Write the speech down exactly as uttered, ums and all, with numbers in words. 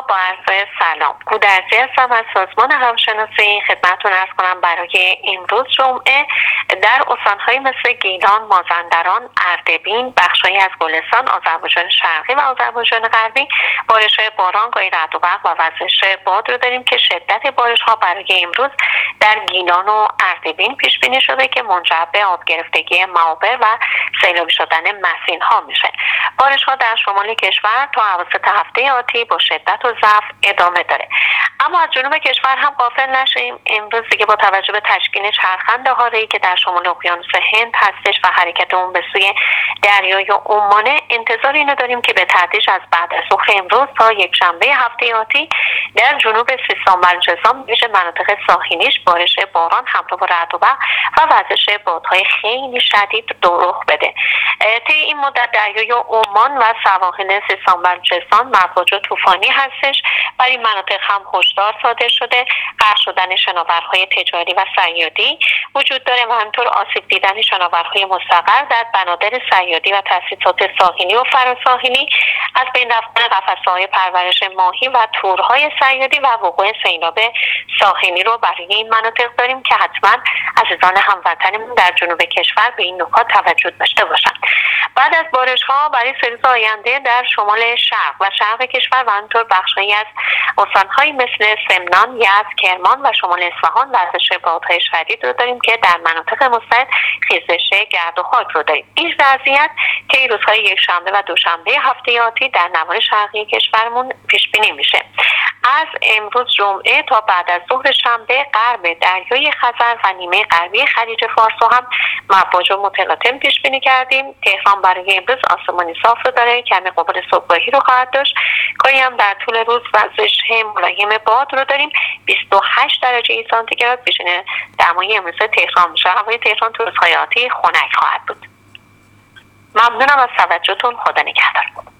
با عرض سلام. گودرزی هستم از سازمان هواشناسی. خدمتتون عرض کنم برای امروز جمعه در استان‌های مثل گیلان، مازندران، اردبیل، بخش‌هایی از گلستان، آذربایجان شرقی و آذربایجان غربی بارش‌های باران، گاهی رعد و برق و وزش باد رو داریم که شدت بارش‌ها برای امروز در گیلان و اردبیل پیش بینی شده که منجر به آب گرفتگی معابر و سیلابی شدن مسیرها میشه. بارش‌ها در شمال کشور تا اواسط هفته آتی با شدت و ضعف ادامه داره. اما از جنوب کشور هم غافل نشیم. امروز دیگه با توجه به تشکیل چرخند حاره‌ای که در شمال اقیانوس هند هستش و حرکت اون به سوی دریای عمان، انتظار اینو داریم که به تدریج از بعد از ظهر امروز تا یک شنبه هفته آتی در جنوب سیستان و بلوچستان ویژه مناطق ساحلیش بارش باران همراه با رعد و برق و وزش بادهای خیلی شدید رخ بده. طی این مدت دریای عمان و سواحل سیستان و بلوچستان موج طوفانی هستش. برای مناطق هم هشدار صادر شده. قطع شدن شناورهای تجاری و صیادی وجود داره و همینطور آسیب دیدن شناورهای مستقر در بنادر صیادی و تاسیسات ساحلی و فراساحلی، از بین رفتن قفسه‌های پرورش ماهی و تورهای صیادی و وقوع سیلاب ساحلی رو برای این مناطق داریم که حتما عزیزان هموطنمون در جنوب کشور به این نکات توجه داشته باشند. بعد از بارش‌ها برای سه روز آینده در شمال شرق و شرق کشور و همینطور بخش‌هایی از استان‌هایی مثل سمنان، یزد، کرمان و شمال اصفهان وزش بادهای شدید رو داریم که در مناطق مستعد خیزش گرد و خاک رو داریم. این وضعیت طی روزهای یکشنبه و دوشنبه هفته آتی در نواحی شرقی کشورمون پیش بینی میشه. از امروز جمعه تا بعد از ظهر شنبه غرب دریای خزر و نیمه غربی خلیج فارس هم موج متلاطم پیش بینی کردیم. تهران برای امروز آسمانی صاف رو داره، کمی قبل صبحگاهی رو خواهد داشت. گاهی هم در طول روز وزش ملایم باد رو داریم. بیست و هشت درجه سانتیگراد پیشین دمای امروز تهران میشه. هوای تهران تو روزهای آتی خنک خواهد بود. ممنونم از توجهتون. خدا نگهدار.